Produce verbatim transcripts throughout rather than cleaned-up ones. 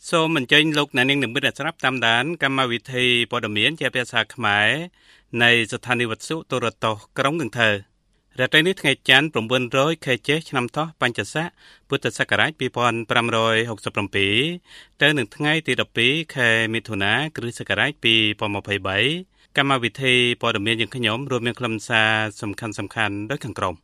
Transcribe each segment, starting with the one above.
សូមអញ្ជើញលោកអ្នកនាងនឹងមិត្តស្រាប់តាមដានកម្មវិធីព័ត៌មានជាភាសាខ្មែរនៃស្ថានីយ៍វិទ្យុទូរទស្សន៍ក្រុងកន្ទើររាត្រីនេះថ្ងៃច័ន្ទ៩រយខែចេសឆ្នាំថោះបញ្ញស័កពុទ្ធសករាជពីរពាន់ប្រាំរយហកសិបប្រាំទៅនឹងថ្ងៃទីដប់ពីរខែមិថុនាគ្រិស្តសករាជពីរពាន់ម្ភៃបីកម្មវិធីព័ត៌មានយើងខ្ញុំរួមមានខ្លឹមសារសំខាន់សំខាន់ដូចខាងក្រោម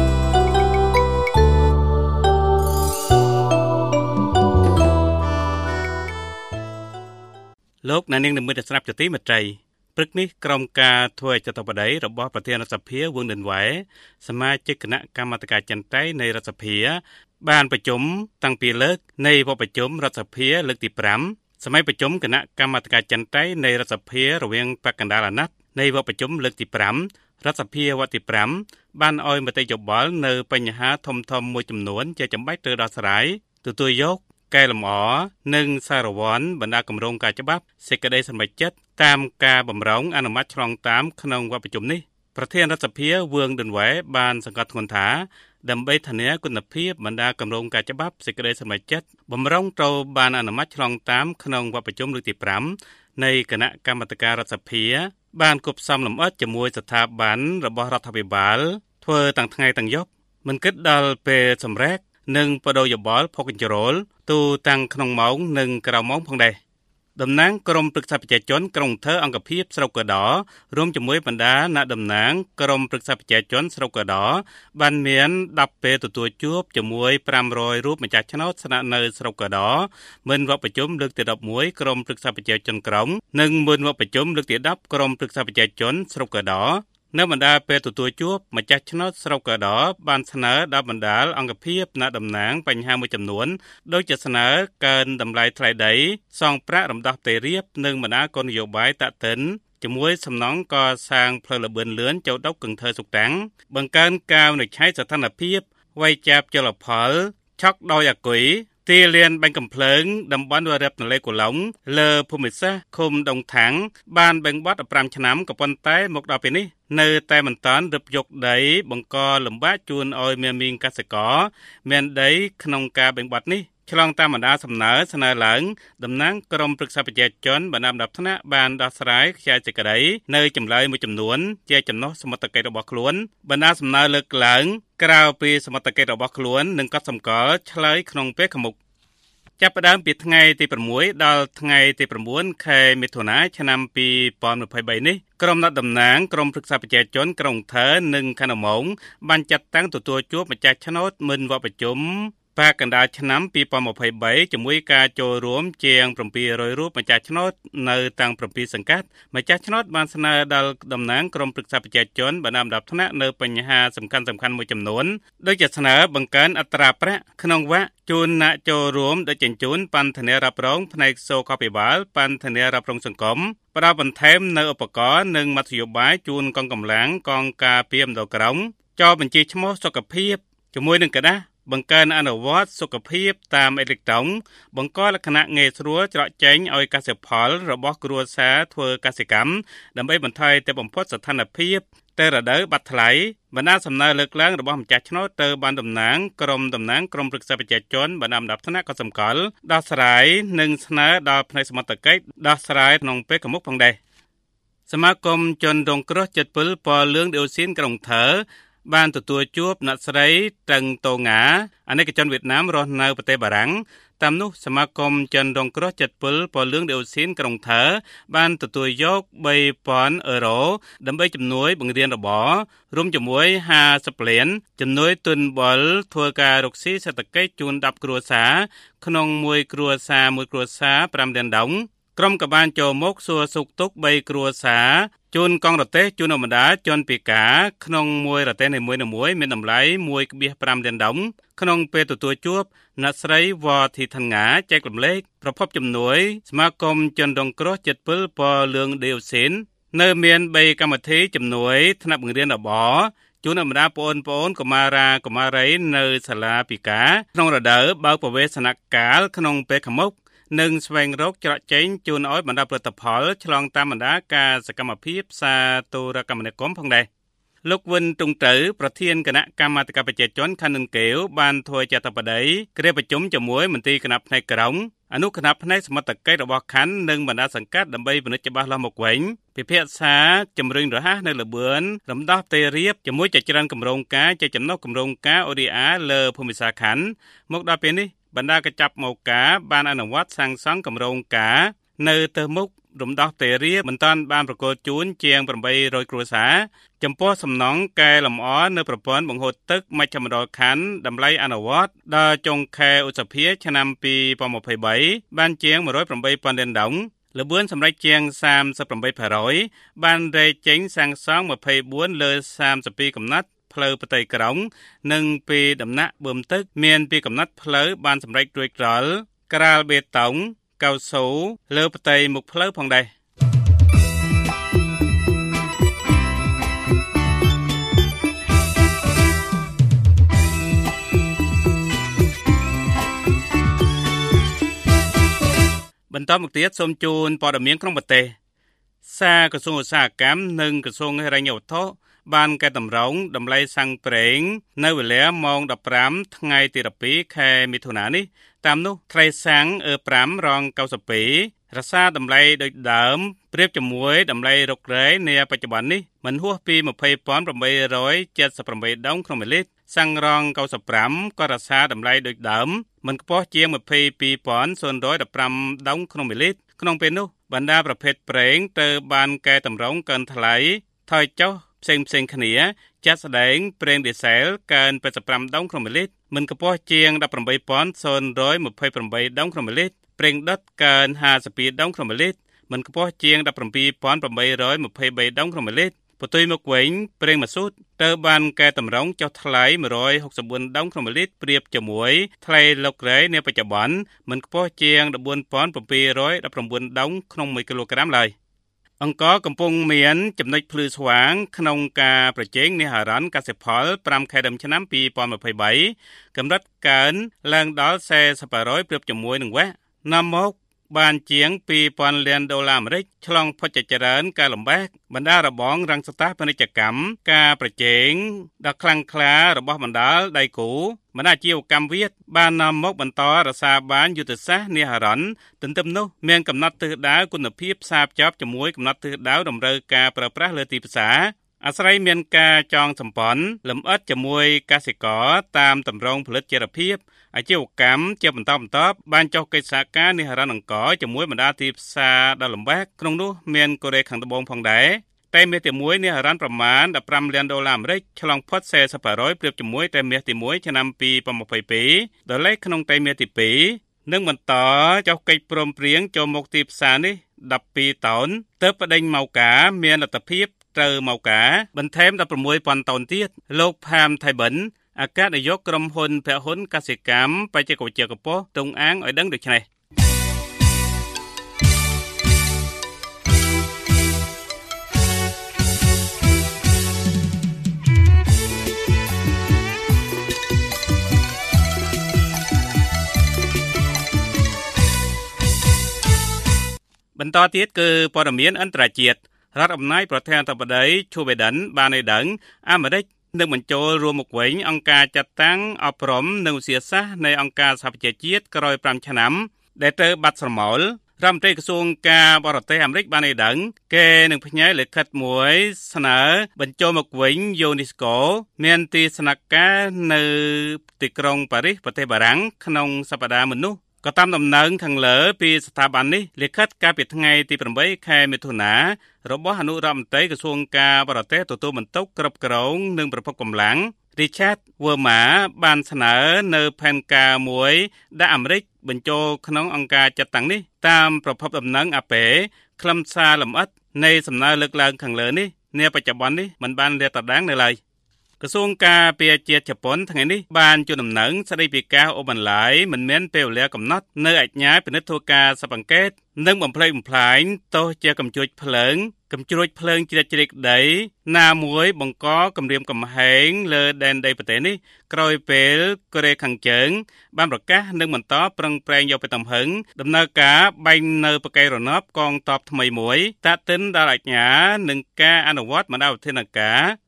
លោកអ្នកនាងនឹងមើលស្រាប់ជាទីមេត្រីព្រឹកនេះក្រុមការធ្វើអធិបតីរបស់ប្រធានរដ្ឋសភាវឿងដិនវ៉ែសមាជិកគណៈកម្មាធិការចិនតៃនៃរដ្ឋសភាបានប្រជុំតាំងពីលើកនៃវគ្គប្រជុំរដ្ឋសភាលើកទីប្រាំសម័យប្រជុំគណៈកម្មាធិការចិនតៃនៃរដ្ឋសភារវាងបកកណ្ដាលអាណត្តិនៃវគ្គប្រជុំលើកទីប្រាំរដ្ឋសភាវគ្គទីប្រាំបានឲ្យមតិយោបល់នៅបញ្ហាធំៗមួយចំនួនជាចាំបាច់ត្រូវដោះស្រាយទទួលយកកែលម្អនិងសារវ័នបណ្ដាគម្រោងការច្បាប់សេចក្តីសម្រេចចិត្តតាមការបំរុងអនុម័តឆ្លងតាមក្នុងវគ្គប្រជុំនេះប្រធានរដ្ឋសភាវឿងដិនវ៉ែបានសង្កត់ធ្ងន់ថាដើម្បីធានាគុណភាពបណ្ដាគម្រោងការច្បាប់សេចក្តីសម្រេចចិត្តបំរុងត្រូវបានអនុម័តឆ្លងតាមក្នុងវគ្គប្រជុំលើកទីប្រាំនៃគណៈកម្មាធិការរដ្ឋសភាបានគប់សំលម្អិតជាមួយស្ថាប័នរបស់រដ្ឋាភិបាលធ្វើតាំងថ្ងៃតាំងយប់មិនគិតដល់ពេលសម្រេចនិងបដូរយោបល់ផុកញ្ជ្រោលទូតាំងក្នុងម៉ោងនិងក្រៅម៉ោងផងដែរតំណាងក្រុមប្រឹក្សាប្រជាជនក្រុងធើអង្គភាពស្រុកកដោរួមជាមួយបណ្ដាអ្នកតំណាងក្រុមប្រឹក្សាប្រជាជនស្រុកកដោបានមានដប់ពេលទទួលជួបជាមួយប្រាំរយរូបម្ចាស់ឆ្នោតស្នាក់នៅស្រុកកដោមិនវគ្គប្រជុំលើកទីដប់មួយក្រុមប្រឹក្សាប្រជាជនក្រុងនិងមិនវគ្គប្រជុំលើកទីដប់ក្រុមប្រឹក្សាប្រជាជនស្រុកកដោនៅបណ្ដាពេលទទួលជួបម្ចាស់ឆ្នោតស្រុកកដោបានស្នើដល់បណ្ដាអង្គភាពអ្នកតំណាងបញ្ហាមួយចំនួនដូចជាស្នើកើនតម្លៃថ្លៃដីសងប្រាក់រំដោះផ្ទៃរាបនិងបណ្ដាគោលនយោបាយតាក់ទិនជាមួយសំណង់កសាងផ្លូវលបឿនលឿនចូលដប់កឹងធើសុកតាំងបង្កើនការវិនិច្ឆ័យស្ថានភាពវាយចាប់ជលផលឆក់ដោយអាគុយទីលានបាញ់កំភ្លើងតំបន់វរដ្ឋនលេកូឡុងលើភូមិសាស្ត្រឃុំដងថាំងបានបែងបាត់ប្រាំឆ្នាំក៏ប៉ុន្តែមកដល់ពេលនេះនៅតែមិនតាន់រឹបយកដីបង្កលំបាកជូនឲ្យមានមីងកសិករមានដីក្នុងការបែងបាត់នេះឆ្លងតាមបណ្ដាសំណើស្នើឡើងតំណាងក្រុមប្រឹក្សាប្រជាជនបណ្ដាលដំណាក់បានដោះស្រាយខ្សែសេចក្តីនៅចម្លើយមួយចំនួនជាចំណុះសមត្ថកិច្ចរបស់ខ្លួនបណ្ដាសំណើលើកឡើងក្រៅពីសមត្ថកិច្ចរបស់ខ្លួននិងកត់សម្គាល់ឆ្លើយក្នុងពេលខាងមុខចាប់ផ្ដើមពីថ្ងៃទីប្រាំមួយដល់ថ្ងៃទីប្រាំបួនខែមិថុនាឆ្នាំពីរពាន់ម្ភៃបីនេះក្រុមអ្នកតំណាងក្រុមប្រឹក្សាប្រជាជនក្រុងធើនិងខណ្ឌម៉ោងបានចាត់តាំងទទួលជួបម្ចាស់ឆ្នោតមិនវគ្គប្រជុំបកកណ្ដាលឆ្នាំពីរពាន់ម្ភៃបីជាមួយការចូលរួមជាងប្រាំពីររយរូបម្ចាស់ឆ្នោតនៅទាំងប្រាំពីរសង្កាត់ម្ចាស់ឆ្នោតបានស្នើដល់តំណាងក្រុមប្រឹក្សាប្រជាជនបណ្ដាលដំណាក់នៅបញ្ហាសំខាន់សំខាន់មួយចំនួនដូចជាស្នើបង្កើនអត្រាប្រាក់ក្នុងវគ្គជូនអ្នកចូលរួមដឹកជញ្ជូនបណ្ឌធានារ៉ាប់រងផ្នែកសុខាភិបាលបណ្ឌធានារ៉ាប់រងសង្គមផ្ដល់បន្ថែមនៅឧបករណ៍និងមធ្យោបាយជូនកងកម្លាំងកងការពារមណ្ឌលក្រុងចោលបញ្ជីឈ្មោះសុខភាពជាមួយនឹងกระดาษបង្កើនអនុវត្តសុខភាពតាមអេឡិចត្រូនបង្កលក្ខណៈងាយស្រួលច្រកចេញឲ្យកសិផលរបស់គ្រួសារធ្វើកសិកម្មដើម្បីបន្ថយទៅបំផុតស្ថានភាពទៅរដូវបាត់ថ្លៃបណ្ដាសំណើលើកឡើងរបស់ម្ចាស់ឆ្នោតទៅបានតំណាងក្រុមតំណាងក្រុមប្រឹក្សាប្រជាជនបណ្ដាំដាប់ថ្នាក់ក៏សម្គាល់ដោះស្រាយនិងស្នើដល់ផ្នែកសមត្ថកិច្ចដោះស្រាយក្នុងពេលខាងមុខផងដែរសមាគមជនរងគ្រោះចិត្តពិលពណ៌លឿងឌីអូស៊ីនក្រុងធើបានទទួលជួបអ្នកស្រីតឹងតូងាអនេកជនវៀតណាមរស់នៅប្រទេសបារាំងតាមនោះសមាគមជនរងគ្រោះចិត្តពិលពណ៌លឿងឌីអូស៊ីនក្រុងធើបានទទួលយកបីពាន់អឺរ៉ូដើម្បីជំនួយបង្រៀនរបររួមជាមួយហាសិបលានជំនួយទុនបលធ្វើការរកស៊ីសេដ្ឋកិច្ចជូនដប់គ្រួសារក្នុងមួយគ្រួសារមួយគ្រួសារប្រាំលានដុងក្រុមក៏បានចូលមកសួរសុខទុក្ខបីគ្រួសារជូនកងរទេះជូនអមដាជនពិការក្នុងមួយរទេះនីមួយៗមានតម្លៃ មួយភាគ៥ លានដុំក្នុងពេលទទួលជួបអ្នកស្រីវ៉ាធីថាងាចែករំលែកប្រភពជំនួយសមាគមជនរងគ្រោះចិត្តពិលពណ៌លឿងឌីអូស៊ីននៅមានបីកម្មវិធីជំនួយថ្នាក់បង្រៀនរបរជូនអមដាបងប្អូនកុមារាកុមារីនៅសាលាពិការក្នុងរដូវបើកប្រវេសនកាលក្នុងពេលខាងមុខនិងស្វែងរកច្រកចេញជូនឲ្យបណ្ដាផលិតផលឆ្លងតាមបណ្ដាការសកម្មភាពសាទូរកម្មនិគមផងដែរលោកវិនទ្រង់ត្រូវប្រធានគណៈកម្មាធិការប្រជាជនខណ្ឌនង្គែវបានធ្វើជាអធិបតីគ្រាប្រជុំជាមួយមន្ត្រីគណៈផ្នែកក្រុងអនុគណៈផ្នែកសមត្ថកិច្ចរបស់ខណ្ឌនិងបណ្ដាសង្កាត់ដើម្បីពិនិត្យច្បាស់លាស់មកវិញពិភាក្សាជំរុញរហ័សនៅលបឿនរំដោះផ្ទៃរាបជាមួយចច្រើនគម្រោងការជាចំណុះគម្រោងការ អូ ឌី អារ លើភូមិសាស្ត្រខណ្ឌមកដល់ពេលនេះបណ្ដាកញ្ចប់មកការបានអនុវត្តសាងសង់គម្រោងការនៅទៅមុខរំដោះផ្ទៃរាបមិនទាន់បានប្រកល់ជូនជាង800គ្រួសារចំពោះសំណង់កែលម្អនៅប្រព័ន្ធបង្ហូរទឹកមជ្ឈមណ្ឌលខណ្ឌតម្លៃអនុវត្តដល់ចុងខែឧសភាឆ្នាំពីរពាន់ម្ភៃបីបានជាងmột trăm tám mươiពាន់លានដុល្លារលបឿនសម្រេចជាងសាមសិបប្រាំប្រាំភាគរយបានរែកចេញសាងសង់ยี่สิบสี่លើសាមសិបពីរកំណត់ផ្លូវផ្ទៃក្រុងនិងពីដំណាក់បូមទឹកមានពីកំណត់ផ្លូវបានសម្រេចរួចរាល់ក្រាលបេតុងកៅស៊ូលើផ្ទៃមុខផ្លូវផងដែរបន្តមកទៀតសូមជូនព័ត៌មានក្នុងប្រទេសសារក្រសួងឧស្សាហកម្មនិងក្រសួងហិរញ្ញវត្ថុបានកែតម្រង់តម្លៃសាំងប្រេងនៅវេលាម៉ោងដប់ប្រាំថ្ងៃទីដប់ពីរខែមិថុនានេះតាមនោះត្រីសាំងអឺប្រាំរងកៅស៊ូពីររក្សាតម្លៃដូចដើមប្រៀបជាមួយតម្លៃរុករ៉េនាបច្ចុប្បន្ននេះមិនហួសពីยี่สิบแปดร้อยเจ็ดสิบแปดដុងក្នុងមួយលីត្រសាំងរងកៅស៊ូប្រាំក៏រក្សាតម្លៃដូចដើមមិនខ្ពស់ជាងยี่สิบสองพันศูนย์ร้อยสิบห้าដុងក្នុងមួយលីត្រក្នុងពេលនោះបណ្ដាប្រភេទប្រេងទៅបានកែតម្រង់កើនថ្លៃថយចុះផ្សេងផ្សេងគ្នាចាត់ស្ដែងប្រេងឌីសែលកើន八十ห้าដុងក្នុងមួយលីត្រមិនខ្ពស់ជាងeighteenพันศูนย์ร้อยยี่สิบแปดដុងក្នុងមួយលីត្រប្រេងដុតកើនห้าสิบสองដុงក្នុងមួយលីត្រមិនខ្ពស់ជាង17,823ដុងក្នុងមួយលីត្របន្ទុយមកវិញប្រេងម៉ាស៊ូតទៅបានកែតម្រង់ចុះថ្លៃone hundred sixty-fourដុងក្នុងមួយលីត្រប្រៀបជាមួយថ្លៃឡុករ៉េនាបច្ចុប្បន្នមិនខ្ពស់ជាងfourteen thousand seven hundred nineteenដុងក្នុងមួយគីឡូក្រាមឡើយអង្គរកំពុងមានចំណុចភ្លឺស្វាងក្នុងការប្រជែងនេះហរ៉ាន់កសិផលfiveខែដើមឆ្នាំtwo thousand twenty-threeកម្រិតកើនឡើងដល់สี่สิบ%ប្រៀបជាមួយនឹងវ៉ាក់នាំមកបានជាងtwo thousandលានដុល្លារអាមេរិកឆ្លងផុតចច្រើនការលំបាកបណ្ដារបងរងសតាពាណិជ្ជកម្មការប្រជែងដ៏ខ្លាំងក្លារបស់បណ្ដាដៃគូបណ្ដាអាជីវកម្មវិទ្យាបាននាំមកបន្តរក្សាបានយុទ្ធសាស្ត្រនេះហរ៉ាន់ទន្ទឹមនោះមានកំណត់ទិសដៅគុណភាពផ្សារភ្ជាប់ជាមួយកំណត់ទិសដៅតម្រូវការប្រើប្រាស់លើទីផ្សារអាស្រ័យមានការចងសម្ព័ន្ធលម្អិតជាមួយកសិករតាមតម្រងផលិតចីរភាពអាជីវកម្មជាបន្តបន្ទាប់បានចុះកិច្ចសហការនេះហរ៉ាន់អង្គរជាមួយបណ្ដាទីផ្សារដ៏លំបាកក្នុងនោះមានកូរ៉េខាងត្បូងផងដែរតែមាសទីមួយនេះហរ៉ាន់ប្រមាណfifteenលានដុល្លារអាមេរិកឆ្លងផុតสี่สิบ%ប្រៀបជាមួយតែមាសទីមួយឆ្នាំtwo thousand twenty-twoដុល្លារក្នុងតែមាសទីពីរនឹងបន្តចុះកិច្ចព្រមព្រៀងចូលមកទីផ្សារនេះtwelveតោនទើបប្តេជ្ញាមកការមានលទ្ធភាពត្រូវមកការបន្ថែមsixteen thousandតោនទៀតលោកផាមថៃបិនអគ្គនាយកក្រុមហ៊ុនភហ៊ុនកសិកម្មបច្ចេកវិទ្យាកម្ពុជាទ្រង់អាងឲ្យដឹងដូចនេះបន្តទៀតគឺព័ត៌មានអន្តរជាតិរដ្ឋអំណាចប្រធានាធិបតី Joe Biden បានឲ្យដឹងអាមេរិកនឹងបញ្ចូលរួមមកវិញអង្គការចាត់តាំងអប់រំនិងវិទ្យាសាស្ត្រនៃអង្គការសហប្រជាជាតិក្រោយfiveឆ្នាំដែលត្រូវបាត់ស្រមោលរដ្ឋមន្ត្រីក្រសួងការបរទេសអាមេរិកបានឲ្យដឹងគេនឹងផ្ញើលិខិតមួយស្នើបញ្ចូលមកវិញ UNESCO មានទីស្នាក់ការនៅទីក្រុងប៉ារីសប្រទេសបារាំងក្នុងសប្តាហ៍មុននោះក៏តាមដំណឹងខាងលើពីស្ថាប័ននេះលិខិតកាលពីថ្ងៃទីeightខែមិថុនារបស់អនុរដ្ឋមន្ត្រីក្រសួងការបរទេសទទួលបន្ទុកគ្រប់គ្រងនិងប្រភពកម្លាំង Richard Verma បានស្នើនៅផែនការមួយដែលអាមេរិកបញ្ចូលក្នុងអង្គការចាត់តាំងនេះតាមប្រភពដំណឹងអាប៉េខ្លឹមសារលម្អិតនៃសំណើលើកឡើងខាងលើនេះនាបច្ចុប្បន្ននេះមិនបានលាតត្រដាងនៅឡើយក្រសួងការពារជាតិជប៉ុនថ្ងៃនេះបានជូនដំណឹងស្តីពីការអូសបន្លាយមិនមានពេលវេលាកំណត់នៅអាជ្ញាពិនិត្យធ្វើការស៊ើបអង្កេតនិងបំផ្លិចបំផ្លាញទោសជាកំជួចភ្លើងកំជ្រួចភ្លើងជ្រៀតជ្រែកដីណាមួយបង្កគម្រាមកំហែងលើដែនដីប្រទេសនេះក្រោយពេលកូរ៉េខាងជើងបានប្រកាសនឹងបន្តប្រឹងប្រែងយកទៅទំហឹងដំណើរការបែងនៅបកែរណបកងទ័ពថ្មីមួយតាក់ទិនដល់អាជ្ញានិងការអនុវត្តបណ្ដាវិធានការ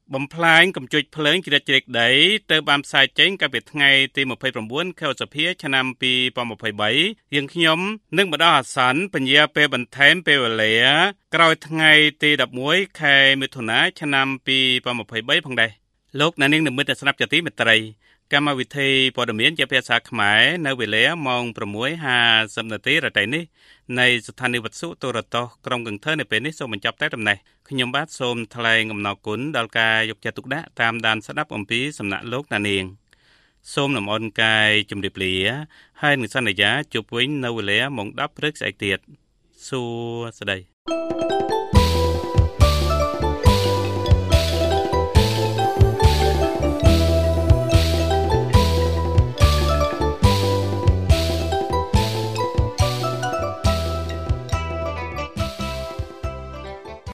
បំផ្លាញកម្ចុចភ្លើងជ្រៀតជ្រែកដីទៅបានផ្សាយចេញកាលពីថ្ងៃទីยี่สิบเก้าខែឧសភាឆ្នាំยี่สิบยี่สิบสามយើងខ្ញុំនឹងបដោះអាសន្នពញ្ញាពេលបន្ថែមពេលវេលាក្រោយថ្ងៃទី十一ខែមិថុនាឆ្នាំยี่สิบยี่สิบสามផងដែរលោកអ្នកនាងនិមិត្តស្រាប់ជាទីមេត្រីកម្មវិធីព័ត៌មានជាភាសាខ្មែរនៅវេលាម៉ោងsáu giờ hai mươiនាទីរាត្រីនេះនៃស្ថានីយ៍វិទ្យុទូរទស្សន៍ក្រុងកន្ទើនៅពេលនេះសូមបញ្ចប់តែប៉ុណ្ណេះខ្ញុំបាទសូមថ្លែងអំណរគុណដល់ការយកចិត្តទុកដាក់តាមដានស្ដាប់អំពីសំណាក់លោកអ្នកនាងសូមលំអរកាយជម្រាបលាហើយនឹងសន្យាជួបវិញនៅវេលាម៉ោងដប់ព្រឹកស្អែកទៀតសួស្តី